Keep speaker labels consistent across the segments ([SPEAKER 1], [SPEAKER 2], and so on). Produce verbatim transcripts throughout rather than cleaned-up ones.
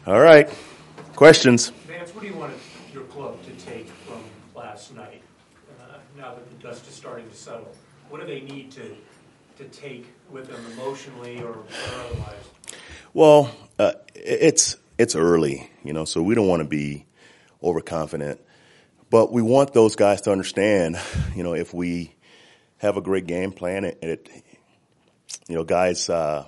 [SPEAKER 1] All right. Questions?
[SPEAKER 2] Vance, what do you want your club to take from last night, uh, now that the dust is starting to settle? What do they need to to take with them emotionally or, or otherwise?
[SPEAKER 1] Well, uh, it's it's early, you know, so we don't want to be overconfident. But we want those guys to understand, you know, if we have a great game plan, it, it you know, guys, uh,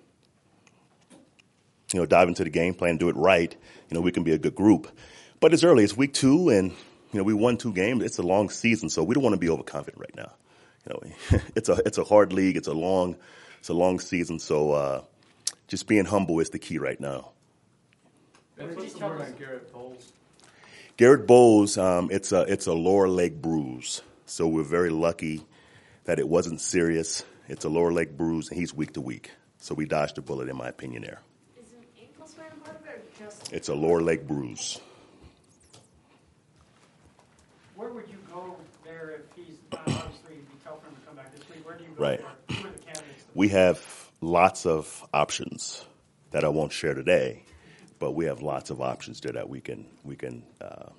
[SPEAKER 1] you know, dive into the game plan, do it right, you know, we can be a good group. But it's early. It's week two, and, you know, we won two games. It's a long season, so we don't want to be overconfident right now. You know, it's a it's a hard league. It's a long it's a long season, so uh, just being humble is the key right now.
[SPEAKER 3] What's the word on Garrett Bowles?
[SPEAKER 1] Garrett Bowles, um, it's a it's a lower leg bruise, so we're very lucky that it wasn't serious. It's a lower leg bruise, and he's week to week, so we dodged a bullet, in my opinion. There.
[SPEAKER 4] Is an ankle sprain part of it, or just?
[SPEAKER 1] It's a lower leg bruise.
[SPEAKER 3] Where would you go there if he's not? Obviously, it'd be tough for him to come back this week. Where do you go?
[SPEAKER 1] Right.
[SPEAKER 3] For, who are the candidates?
[SPEAKER 1] We have lots of options that I won't share today, but we have lots of options there that we can we can uh,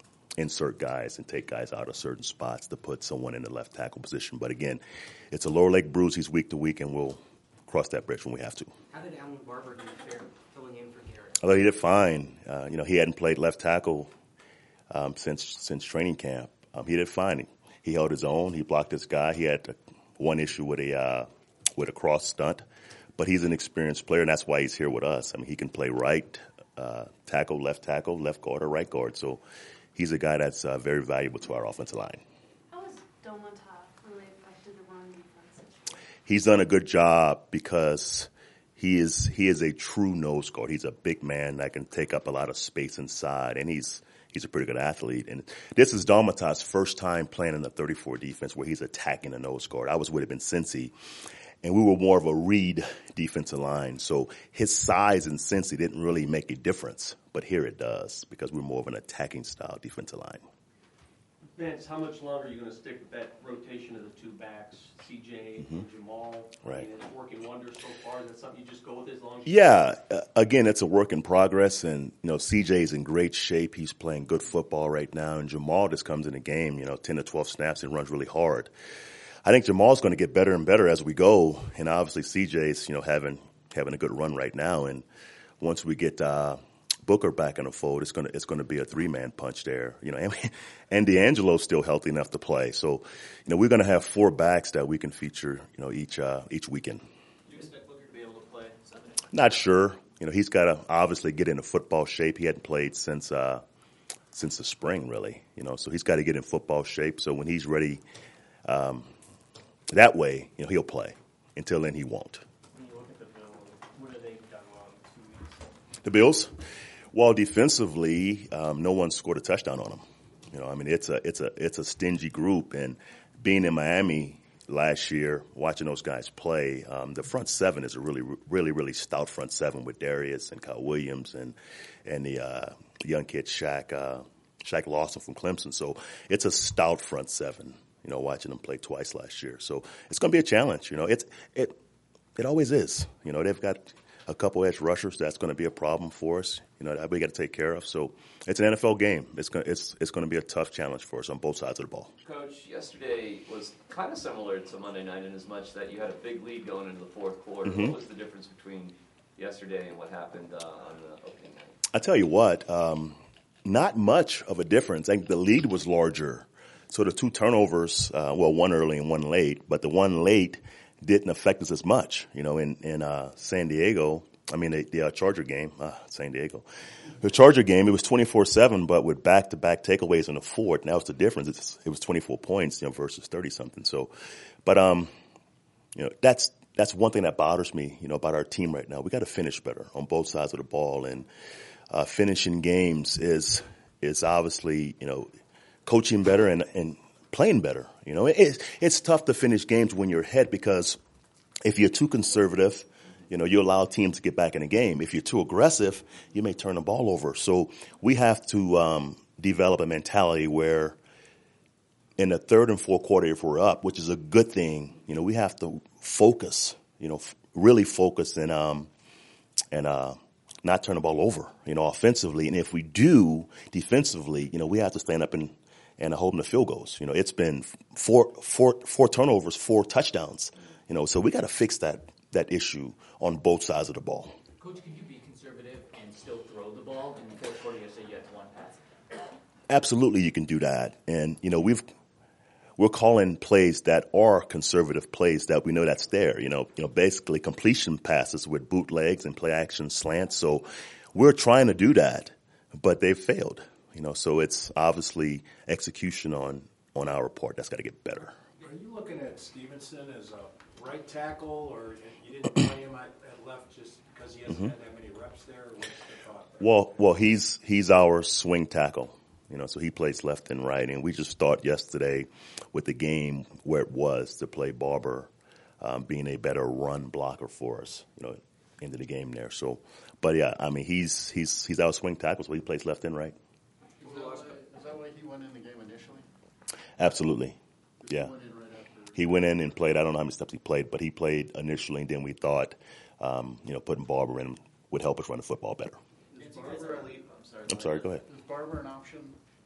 [SPEAKER 1] insert guys and take guys out of certain spots to put someone in the left tackle position. But again, it's a lower leg bruise. He's week to week, and we'll cross that bridge when we have to.
[SPEAKER 5] How did Alan Barber do fare filling in for Garrett?
[SPEAKER 1] Although he did fine. Uh, you know, he hadn't played left tackle um, since since training camp. Um, he did fine. He held his own. He blocked his guy. He had one issue with a uh, with a cross stunt, but he's an experienced player, and that's why he's here with us. I mean, he can play right uh, tackle, left tackle, left guard, or right guard. So he's a guy that's uh, very valuable to our offensive line.
[SPEAKER 4] How has Domata really affected the run defense?
[SPEAKER 1] He's done a good job because he is he is a true nose guard. He's a big man that can take up a lot of space inside, and he's he's a pretty good athlete. And this is Domata's first time playing in the thirty-four defense where he's attacking a nose guard. I was with him in Cincy, and we were more of a read defensive line. So his size in Cincy didn't really make a difference, but here it does because we're more of an attacking style defensive line.
[SPEAKER 6] Vance, how much longer are you going to stick with that rotation of the two backs, C J
[SPEAKER 1] Mm-hmm.
[SPEAKER 6] and Jamal?
[SPEAKER 1] Right.
[SPEAKER 6] I mean, it's working wonders so far. Is that something you just go with as long as
[SPEAKER 1] Yeah, uh, again, it's a work in progress, and you know, C J's in great shape. He's playing good football right now, and Jamal just comes in the game, you know, ten to twelve snaps and runs really hard. I think Jamal's going to get better and better as we go, and obviously C J's, you know, having having a good run right now, and once we get uh, Booker back in the fold, it's gonna it's gonna be a three man punch there, you know, and, and D'Angelo's still healthy enough to play, so you know, we're going to have four backs that we can feature, you know, each uh, each weekend.
[SPEAKER 5] Do you expect Booker to be able to play Sunday?
[SPEAKER 1] Not sure. You know, he's got to obviously get into football shape. He hadn't played since uh, since the spring, really. You know, so he's got to get in football shape. So when he's ready, um, that way, you know, he'll play. Until then, he won't.
[SPEAKER 3] When you look at the Bills, what have they done wrong in two weeks?
[SPEAKER 1] The Bills, well, defensively, um, no one scored a touchdown on them. You know, I mean, it's a it's a it's a stingy group, and being in Miami last year, watching those guys play, um, the front seven is a really, really, really stout front seven with Darius and Kyle Williams and and the uh, young kid Shaq uh, Shaq Lawson from Clemson. So it's a stout front seven. You know, watching them play twice last year, so it's going to be a challenge. You know, it's it it always is. You know, they've got a couple edge rushers. That's going to be a problem for us. You know, that we got to take care of. So it's an N F L game. It's going it's it's going to be a tough challenge for us on both sides of the ball.
[SPEAKER 7] Coach, yesterday was kind of similar to Monday night in as much that you had a big lead going into the fourth quarter.
[SPEAKER 1] Mm-hmm.
[SPEAKER 7] What was the difference between yesterday and what happened uh, on the opening night?
[SPEAKER 1] I tell you what, um, not much of a difference. I think the lead was larger. So the two turnovers, uh, well, one early and one late, but the one late didn't affect us as much. You know, in in uh, San Diego, I mean the, the uh, Charger game, uh, San Diego, the Charger game, it was twenty-four seven, but with back-to-back takeaways in the fourth. Now it's the difference. It's, it was twenty-four points, you know, versus thirty something. So, but um, you know, that's that's one thing that bothers me, you know, about our team right now. We got to finish better on both sides of the ball, and uh, finishing games is is obviously, you know, coaching better and, and playing better. You know, it, it's tough to finish games when you're ahead because if you're too conservative, you know, you allow teams to get back in the game. If you're too aggressive, you may turn the ball over. So we have to um, develop a mentality where in the third and fourth quarter, if we're up, which is a good thing, you know, we have to focus, you know, f- really focus and, um, and, uh, not turn the ball over, you know, offensively. And if we do defensively, you know, we have to stand up and, and hold them to field goals. You know, it's been four, four, four turnovers, four touchdowns, you know, so we got to fix that, that issue on both sides of the ball.
[SPEAKER 5] Coach, can you be conservative and still throw the ball? In the fourth quarter, you say you had one pass.
[SPEAKER 1] Absolutely, you can do that. And, you know, we've, we're calling plays that are conservative plays that we know that's there. You know, you know, basically completion passes with bootlegs and play action slants. So we're trying to do that, but they've failed. You know, so it's obviously execution on, on our part. That's got to get better.
[SPEAKER 8] Are you looking at Stevenson as a right tackle, or you didn't play him at, at left just because he hasn't
[SPEAKER 1] Mm-hmm.
[SPEAKER 8] had that many reps there? Or what's the thought there?
[SPEAKER 1] Well, well, he's he's our swing tackle. You know, so he plays left and right, and we just thought yesterday with the game where it was to play Barber um, being a better run blocker for us, you know, into the game there. So, but yeah, I mean, he's he's he's our swing tackle, so he plays left and right.
[SPEAKER 9] Is that, why, is that why he went in the game initially?
[SPEAKER 1] Absolutely,
[SPEAKER 9] Did
[SPEAKER 1] yeah.
[SPEAKER 9] He went in right after?
[SPEAKER 1] He went in and played. I don't know how many steps he played, but he played initially, and then we thought, um, you know, putting Barber in would help us run the football better.
[SPEAKER 5] Did you guys ever leave? I'm sorry.
[SPEAKER 1] I'm sorry, go ahead.
[SPEAKER 9] Is Barber an option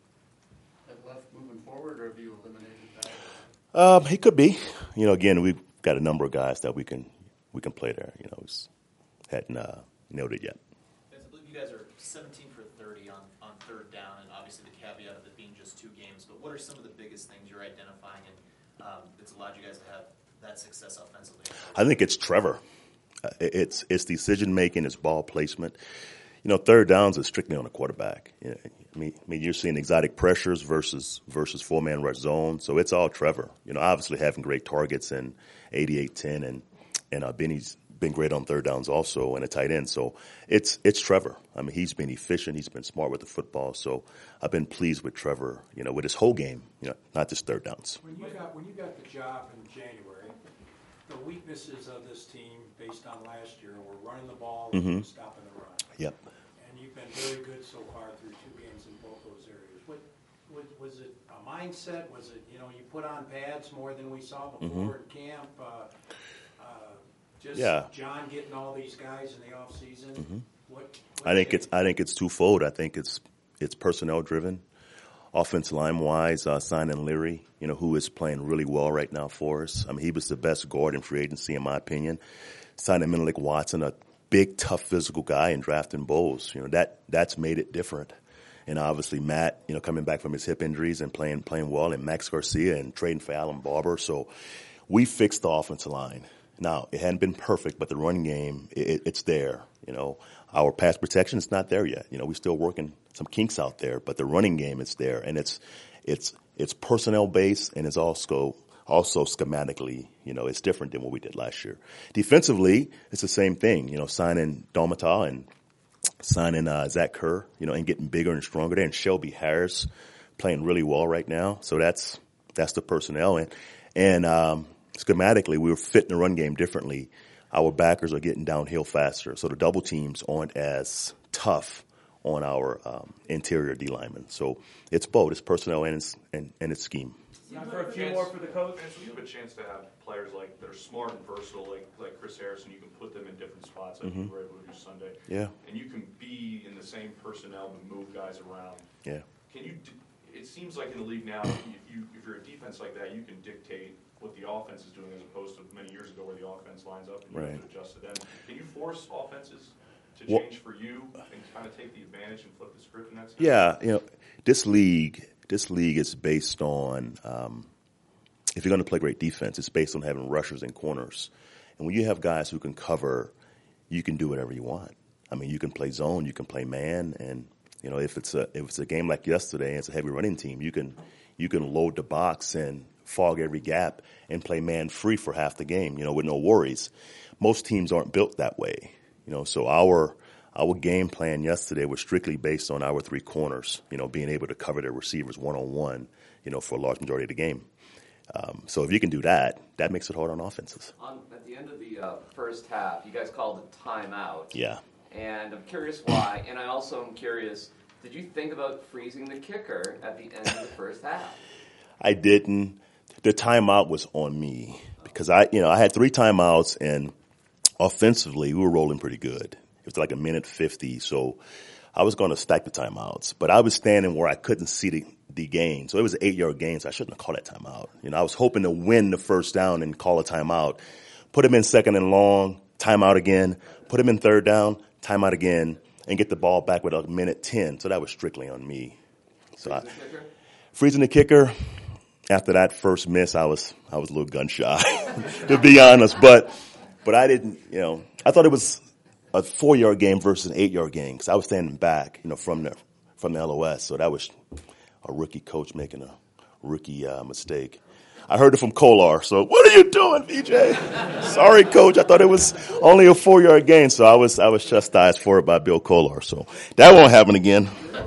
[SPEAKER 9] at left moving forward, or have you eliminated that?
[SPEAKER 1] Um, he could be. You know, again, we've got a number of guys that we can we can play there. You know, just hadn't uh, nailed it yet.
[SPEAKER 5] I believe you guys are seventeen for thirty on, on third down, and obviously the caveat of it being just two games. But what are some of the biggest things you're identifying and um, that's allowed you guys to have that success offensively?
[SPEAKER 1] I think it's Trevor. Uh, it's it's decision making, it's ball placement. You know, third downs is strictly on the quarterback. You know, I mean, I mean, you're seeing exotic pressures versus versus four man rush zone, so it's all Trevor. You know, obviously having great targets in eighty-eight ten, and and uh, Benny's been great on third downs also, and a tight end. So it's it's Trevor. I mean, he's been efficient, he's been smart with the football. So I've been pleased with Trevor. You know, with his whole game. You know, not just third downs.
[SPEAKER 8] When you got when you got the job in January, the weaknesses of this team based on last year were running the ball and
[SPEAKER 1] Mm-hmm.
[SPEAKER 8] stopping the run.
[SPEAKER 1] Yep.
[SPEAKER 8] And you've been very good so far through two games in both those areas. What, what was it a mindset? Was it, you know, you put on pads more than we saw before
[SPEAKER 1] Mm-hmm.
[SPEAKER 8] in camp? Uh, uh, just
[SPEAKER 1] Yeah.
[SPEAKER 8] John getting all these guys in the off season.
[SPEAKER 1] Mm-hmm.
[SPEAKER 8] What, what
[SPEAKER 1] I think
[SPEAKER 8] changed?
[SPEAKER 1] it's I think it's twofold. I think it's it's personnel driven, offensive line wise. Uh, signing Leary, you know, who is playing really well right now for us. I mean, he was the best guard in free agency, in my opinion. Signing Menelik Watson, a big, tough, physical guy, and drafting Bowles. You know, that that's made it different. And obviously Matt, you know, coming back from his hip injuries and playing playing well, and Max Garcia and trading for Alan Barber. So we fixed the offensive line. Now, it hadn't been perfect, but the running game, it, it's there. You know, our pass protection is not there yet. You know, we're still working some kinks out there, but the running game is there, and it's it's it's personnel based, and it's also also schematically, you know, it's different than what we did last year. Defensively, it's the same thing. You know, signing Domata and signing uh, Zach Kerr, you know, and getting bigger and stronger there, and Shelby Harris playing really well right now. So that's that's the personnel, and and um, schematically, we were fitting the run game differently. Our backers are getting downhill faster, so the double teams aren't as tough on our um, interior D linemen. So it's both. It's personnel and it's, and, and it's scheme.
[SPEAKER 6] Time for a few more for the coach.
[SPEAKER 10] And so you have a chance to have players like that are smart and versatile, like like Chris Harrison. You can put them in different spots, like
[SPEAKER 1] Mm-hmm.
[SPEAKER 10] you were able to do Sunday.
[SPEAKER 1] Yeah,
[SPEAKER 10] And you can be in the same personnel to move guys around.
[SPEAKER 1] yeah.
[SPEAKER 10] Can you? d- It seems like in the league now, if you if you're a defense like that, you can dictate what the offense is doing, as opposed to many years ago where the offense lines up and you
[SPEAKER 1] Right.
[SPEAKER 10] have to adjust to them. Can you force offenses to
[SPEAKER 1] Well-
[SPEAKER 10] change for you and kind of take the advantage and flip the script in that sense?
[SPEAKER 1] Yeah, you know, this league, this league is based on, um, if you're going to play great defense, it's based on having rushers and corners. And when you have guys who can cover, you can do whatever you want. I mean, you can play zone, you can play man, and you know, if it's a if it's a game like yesterday, and it's a heavy running team, you can you can load the box and fog every gap and play man free for half the game, you know, with no worries. Most teams aren't built that way, you know. So our our game plan yesterday was strictly based on our three corners, you know, being able to cover their receivers one on one, you know, for a large majority of the game. Um, so if you can do that, that makes it hard on offenses.
[SPEAKER 7] On, at the end of the uh, first half, you guys called a timeout.
[SPEAKER 1] Yeah.
[SPEAKER 7] And I'm curious why. And I also am curious, did you think about freezing the kicker at the end of the first half?
[SPEAKER 1] I didn't. The timeout was on me because I, you know, I had three timeouts, and offensively we were rolling pretty good. It was like a minute fifty. So I was going to stack the timeouts, but I was standing where I couldn't see the, the gain. So it was an eight-yard gain, so I shouldn't have called that timeout. You know, I was hoping to win the first down and call a timeout. Put him in second and long, timeout again. Put him in third down, timeout again, and get the ball back with a minute ten. So that was strictly on me. So I, freezing the kicker. After that first miss, I was I was a little gun shy, to be honest. But but I didn't, you know, I thought it was a four-yard game versus an eight-yard game because I was standing back, you know, from the from the L O S. So that was a rookie coach making a rookie uh, mistake. I heard it from Kolar. So what are you doing, V J? Sorry, coach. I thought it was only a four-yard gain. So I was I was chastised for it by Bill Kolar. So that won't happen again.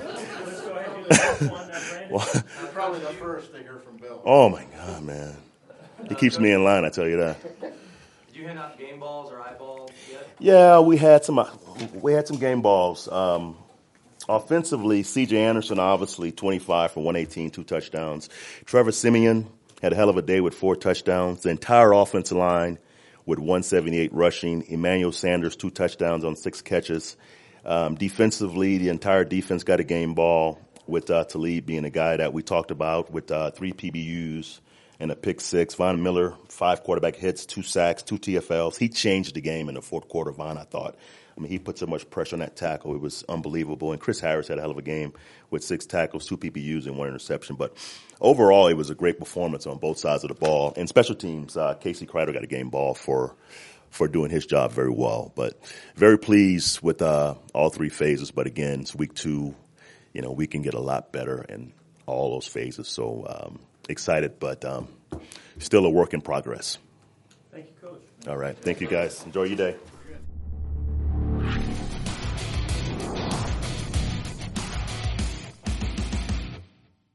[SPEAKER 9] Well, probably the first to hear from Bill.
[SPEAKER 1] Oh my God, man! He keeps me in line. I tell you that.
[SPEAKER 7] Did you hand out game balls or eyeballs yet?
[SPEAKER 1] Yeah, we had some. Uh, we had some game balls. Um, offensively, C J Anderson obviously twenty-five for one eighteen, two touchdowns. Trevor Siemian had a hell of a day with four touchdowns. The entire offensive line with one seventy-eight rushing. Emmanuel Sanders two touchdowns on six catches. Um, defensively, the entire defense got a game ball, with uh, Talib being a guy that we talked about with uh, three P B Us and a pick six. Von Miller, five quarterback hits, two sacks, two T F Ls. He changed the game in the fourth quarter, Von, I thought. I mean, he put so much pressure on that tackle. It was unbelievable. And Chris Harris had a hell of a game with six tackles, two P B Us, and one interception. But overall, it was a great performance on both sides of the ball. And special teams, uh, Casey Kreider got a game ball for for doing his job very well. But very pleased with uh, all three phases. But again, it's week two. You know, we can get a lot better in all those phases. So um, excited, but um, still a work in progress.
[SPEAKER 3] Thank you, Coach.
[SPEAKER 1] All right. Thank you, guys. Enjoy your day.